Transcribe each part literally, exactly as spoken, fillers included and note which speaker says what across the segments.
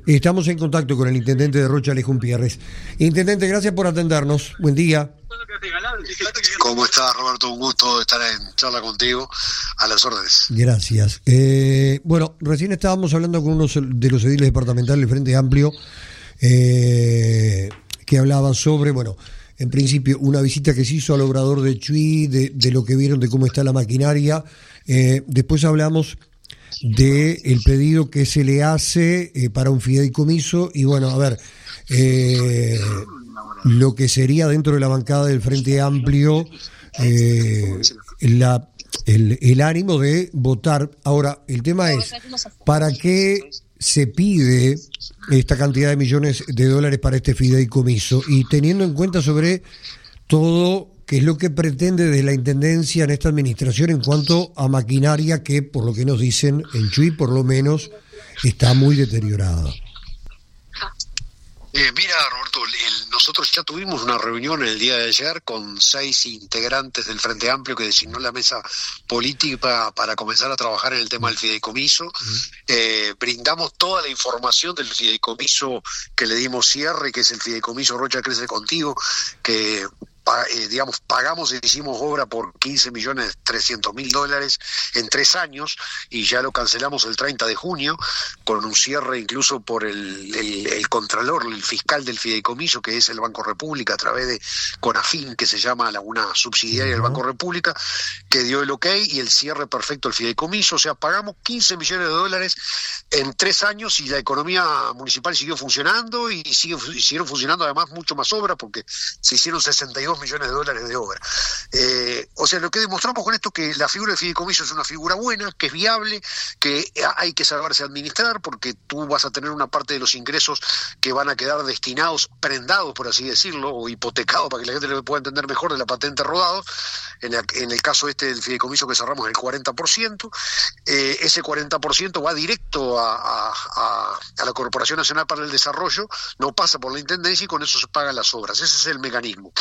Speaker 1: Estamos en contacto con el intendente de Rocha, Alejo Pierres. Intendente, gracias por atendernos. Buen día.
Speaker 2: ¿Cómo estás, Roberto? Un gusto estar en charla contigo. A las órdenes.
Speaker 1: Gracias. Eh, bueno, recién estábamos hablando con uno de los ediles departamentales del Frente Amplio eh, que hablaban sobre, bueno, en principio, una visita que se hizo al obrador de Chuy, de, de lo que vieron, de cómo está la maquinaria. Eh, después hablamos de el pedido que se le hace eh, para un fideicomiso y bueno, a ver, eh, lo que sería dentro de la bancada del Frente Amplio eh, la, el, el ánimo de votar. Ahora, el tema es, ¿para qué se pide esta cantidad de millones de dólares para este fideicomiso? Y teniendo en cuenta sobre todo qué es lo que pretende de la Intendencia en esta administración en cuanto a maquinaria que, por lo que nos dicen, en Chuy por lo menos, está muy deteriorada.
Speaker 2: Eh, mira, Roberto, el, nosotros ya tuvimos una reunión el día de ayer con seis integrantes del Frente Amplio que designó la mesa política para comenzar a trabajar en el tema del fideicomiso. Uh-huh. Eh, brindamos toda la información del fideicomiso que le dimos cierre, que es el fideicomiso Rocha Crece Contigo, que Eh, digamos, pagamos e hicimos obra por quince millones trescientos mil dólares en tres años y ya lo cancelamos el treinta de junio con un cierre incluso por el, el, el contralor, el fiscal del fideicomiso, que es el Banco República, a través de CONAFIN, que se llama la, una subsidiaria del Banco República, que dio el ok y el cierre perfecto del fideicomiso. O sea, pagamos quince millones de dólares en tres años y la economía municipal siguió funcionando y sigue, siguieron funcionando además mucho más obras porque se hicieron sesenta y dos millones de dólares de obra. Eh, o sea, lo que demostramos con esto es que la figura del fideicomiso es una figura buena, que es viable, que hay que saberse administrar, porque tú vas a tener una parte de los ingresos que van a quedar destinados, prendados, por así decirlo, o hipotecados, para que la gente lo pueda entender mejor, de la patente rodado. En el, en el caso este del fideicomiso que cerramos, el cuarenta por ciento. Eh, ese cuarenta por ciento va directo a, a, a, a la Corporación Nacional para el Desarrollo, no pasa por la Intendencia y con eso se pagan las obras. Ese es el mecanismo.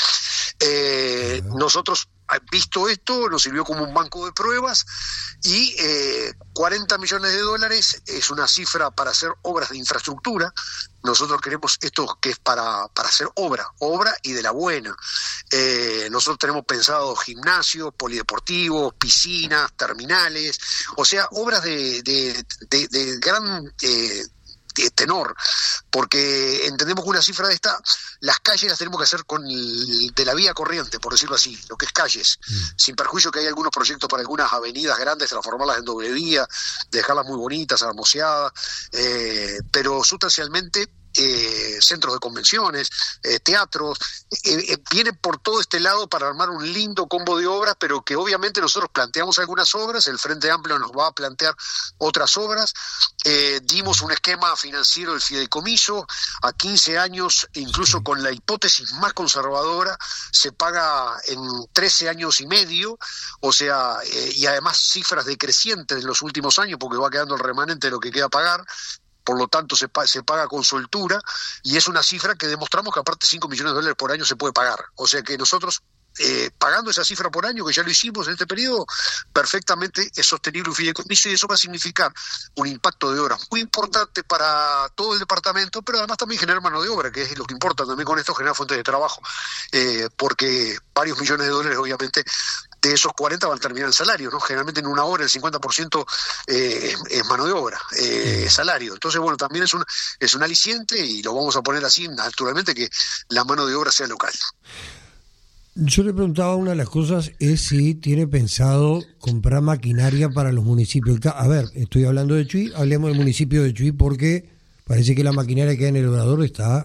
Speaker 2: Eh, nosotros, visto esto, nos sirvió como un banco de pruebas y eh, cuarenta millones de dólares es una cifra para hacer obras de infraestructura. Nosotros queremos esto que es para, para hacer obra, obra y de la buena. Eh, nosotros tenemos pensado gimnasios, polideportivos, piscinas, terminales, o sea, obras de, de, de, de gran eh, tenor, porque entendemos que una cifra de esta, las calles las tenemos que hacer con el, de la vía corriente, por decirlo así, lo que es calles, mm. sin perjuicio que hay algunos proyectos para algunas avenidas grandes, transformarlas en doble vía, dejarlas muy bonitas, hermoseadas, eh, pero sustancialmente Eh, centros de convenciones, eh, teatros, eh, eh, viene por todo este lado para armar un lindo combo de obras, pero que obviamente nosotros planteamos algunas obras, el Frente Amplio nos va a plantear otras obras, eh, dimos un esquema financiero del fideicomiso, a quince años, incluso con la hipótesis más conservadora, se paga en trece años y medio, o sea, eh, y además cifras decrecientes en los últimos años, porque va quedando el remanente de lo que queda a pagar. Por lo tanto se, pa- se paga con soltura y es una cifra que demostramos que aparte cinco millones de dólares por año se puede pagar. O sea que nosotros, eh, pagando esa cifra por año, que ya lo hicimos en este periodo, perfectamente es sostenible un fideicomiso y eso va a significar un impacto de obras muy importante para todo el departamento, pero además también generar mano de obra, que es lo que importa también con esto, generar fuentes de trabajo, eh, porque varios millones de dólares obviamente de esos cuarenta van a terminar en salario, ¿no? Generalmente en una hora el cincuenta por ciento eh, es mano de obra, eh, salario. Entonces, bueno, también es un, es un aliciente y lo vamos a poner así, naturalmente, que la mano de obra sea local.
Speaker 1: Yo le preguntaba, una de las cosas es si tiene pensado comprar maquinaria para los municipios. A ver, estoy hablando de Chuy, hablemos del municipio de Chuy porque parece que la maquinaria que hay en el obrador está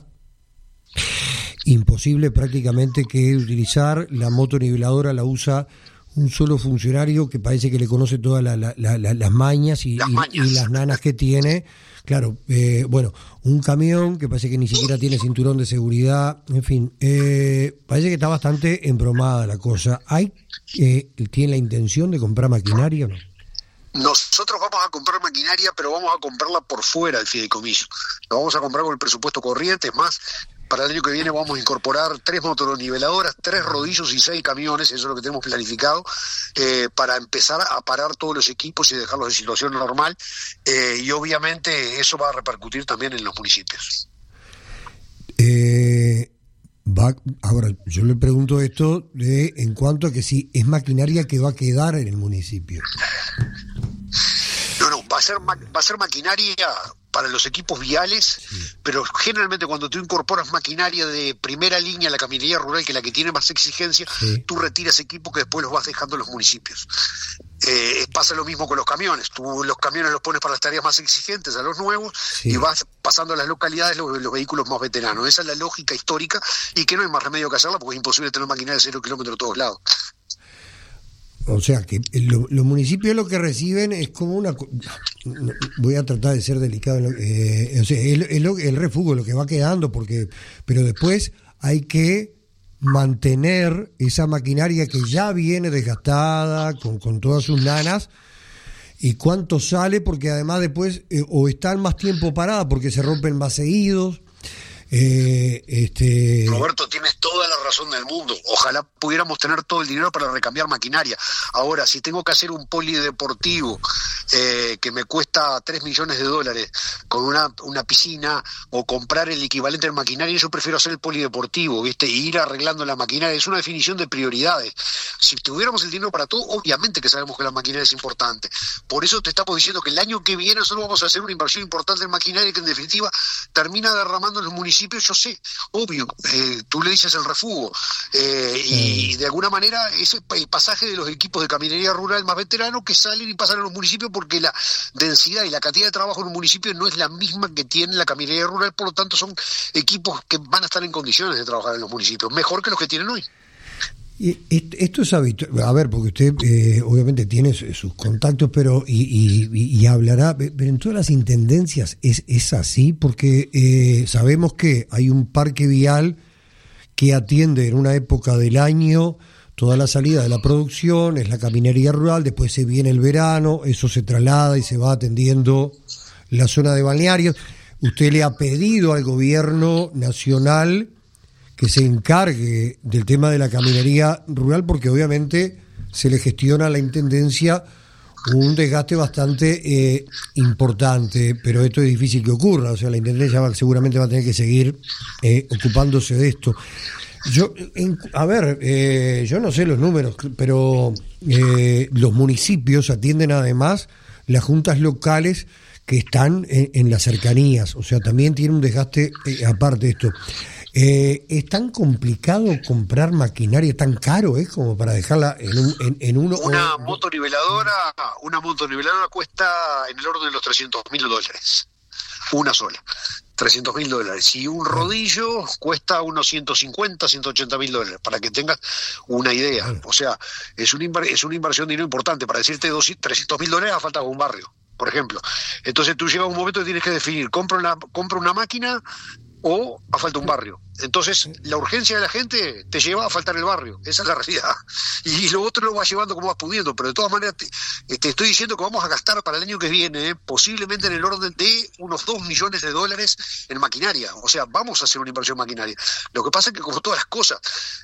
Speaker 1: imposible prácticamente que utilizar. La motoriveladora la usa un solo funcionario que parece que le conoce todas la, la, la, la, las mañas y las, y, mañas. y las nanas que tiene. Claro, eh, bueno, un camión que parece que ni siquiera tiene cinturón de seguridad, en fin, eh, parece que está bastante embromada la cosa. ¿Hay eh, tiene la intención de comprar maquinaria o no?
Speaker 2: Nosotros vamos a comprar maquinaria, pero vamos a comprarla por fuera del fideicomiso. Lo vamos a comprar con el presupuesto corriente, es más, para el año que viene vamos a incorporar tres motoniveladoras, tres rodillos y seis camiones, eso es lo que tenemos planificado, eh, para empezar a parar todos los equipos y dejarlos en situación normal, eh, y obviamente eso va a repercutir también en los municipios.
Speaker 1: Eh, va, ahora, yo le pregunto esto de, en cuanto a que si es maquinaria que va a quedar en el municipio.
Speaker 2: No, no, va a ser va a ser maquinaria para los equipos viales, sí. Pero generalmente cuando tú incorporas maquinaria de primera línea a la caminería rural, que es la que tiene más exigencia, sí. Tú retiras equipos que después los vas dejando en los municipios. Eh, pasa lo mismo con los camiones, tú los camiones los pones para las tareas más exigentes, a los nuevos, sí. Y vas pasando a las localidades los, los vehículos más veteranos. Esa es la lógica histórica y que no hay más remedio que hacerla porque es imposible tener maquinaria de cero kilómetros a todos lados.
Speaker 1: O sea que lo, los municipios lo que reciben es como una... Voy a tratar de ser delicado. Eh, o sea, el, el, el refugio, lo que va quedando, porque pero después hay que mantener esa maquinaria que ya viene desgastada, con, con todas sus nanas, y cuánto sale, porque además después eh, o están más tiempo parada porque se rompen más seguidos. Eh, este...
Speaker 2: Roberto, tienes toda la razón del mundo. Ojalá pudiéramos tener todo el dinero para recambiar maquinaria. Ahora, si tengo que hacer un polideportivo eh, que me cuesta tres millones de dólares con una, una piscina, o comprar el equivalente de maquinaria, yo prefiero hacer el polideportivo, ¿viste? Y ir arreglando la maquinaria. Es una definición de prioridades. Si tuviéramos el dinero para todo, obviamente que sabemos que la maquinaria es importante. Por eso te estamos diciendo que el año que viene nosotros vamos a hacer una inversión importante en maquinaria que en definitiva termina derramando en los municipios. Yo sé, obvio, eh, tú le dices el refugio, eh, y de alguna manera ese el pasaje de los equipos de caminería rural más veteranos que salen y pasan a los municipios, porque la densidad y la cantidad de trabajo en un municipio no es la misma que tiene la caminería rural, por lo tanto son equipos que van a estar en condiciones de trabajar en los municipios, mejor que los que tienen hoy.
Speaker 1: Y esto es habitual, a ver, porque usted eh, obviamente tiene sus contactos, pero y, y, y hablará, pero en todas las intendencias es, es así, porque eh, sabemos que hay un parque vial que atiende en una época del año toda la salida de la producción, es la caminería rural, después se viene el verano, eso se traslada y se va atendiendo la zona de balnearios. Usted le ha pedido al gobierno nacional que se encargue del tema de la caminería rural, porque obviamente se le gestiona a la intendencia un desgaste bastante eh, importante, pero esto es difícil que ocurra, o sea, la intendencia va, seguramente va a tener que seguir eh, ocupándose de esto. Yo, en, a ver, eh, yo no sé los números, pero eh, los municipios atienden además las juntas locales que están en, en las cercanías, o sea, también tiene un desgaste eh, aparte de esto. Eh, ¿Es tan complicado comprar maquinaria, tan caro es eh, como para dejarla en, un, en, en uno?
Speaker 2: Una motoriveladora, una motoriveladora cuesta en el orden de los trescientos mil dólares, una sola, trescientos mil dólares, y un rodillo cuesta unos ciento cincuenta, ciento ochenta mil dólares, para que tengas una idea. O sea, es una, inver- es una inversión de dinero importante. Para decirte trescientos mil dólares, a falta de un barrio, por ejemplo. Entonces tú llegas a un momento que tienes que definir, compro una, compro una máquina o a falta un barrio. Entonces, la urgencia de la gente te lleva a faltar el barrio. Esa es la realidad. Y lo otro lo vas llevando como vas pudiendo. Pero de todas maneras, te, te estoy diciendo que vamos a gastar para el año que viene, eh, posiblemente en el orden de unos dos millones de dólares en maquinaria. O sea, vamos a hacer una inversión en maquinaria. Lo que pasa es que, como todas las cosas,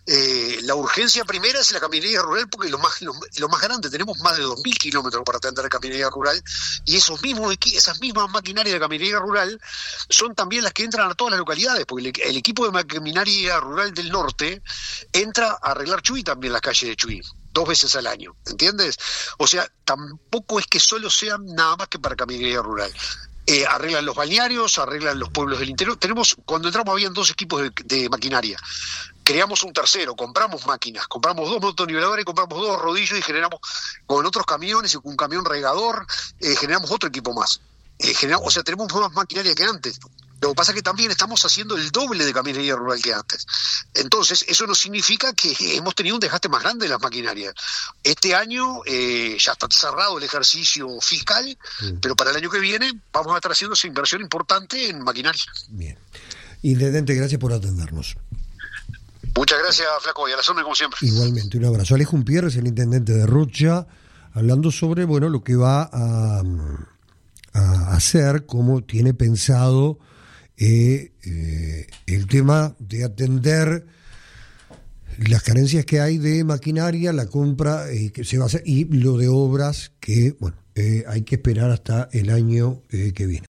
Speaker 2: eh, la urgencia primera es la caminería rural, porque lo más, lo, lo más grande, tenemos más de dos mil kilómetros para atender la caminería rural, y esos mismos esas mismas maquinarias de caminería rural son también las que entran a todas las localidades, porque el, el equipo de caminaria rural del norte entra a arreglar Chuy también, las calles de Chuy, dos veces al año, ¿entiendes? O sea, tampoco es que solo sean nada más que para caminaria rural. Eh, arreglan los balnearios, arreglan los pueblos del interior. Tenemos, cuando entramos habían dos equipos de, de maquinaria. Creamos un tercero, compramos máquinas, compramos dos motoniveladoras y compramos dos rodillos y generamos con otros camiones y con un camión regador, eh, generamos otro equipo más. Eh, generamos, o sea, tenemos más maquinaria que antes. Lo que pasa es que también estamos haciendo el doble de caminería rural que antes. Entonces, eso no significa que hemos tenido un desgaste más grande de las maquinarias. Este año eh, ya está cerrado el ejercicio fiscal, sí. Pero para el año que viene vamos a estar haciendo esa inversión importante en maquinaria.
Speaker 1: Bien. Intendente, gracias por atendernos.
Speaker 2: Muchas gracias, Flaco, y a la zona como siempre.
Speaker 1: Igualmente, un abrazo. Alejo Umpierre es el intendente de Rocha, hablando sobre, bueno, lo que va a, a hacer, cómo tiene pensado eh, eh, el tema de atender las carencias que hay de maquinaria, la compra eh, que se va a hacer y lo de obras que, bueno, eh, hay que esperar hasta el año eh, que viene.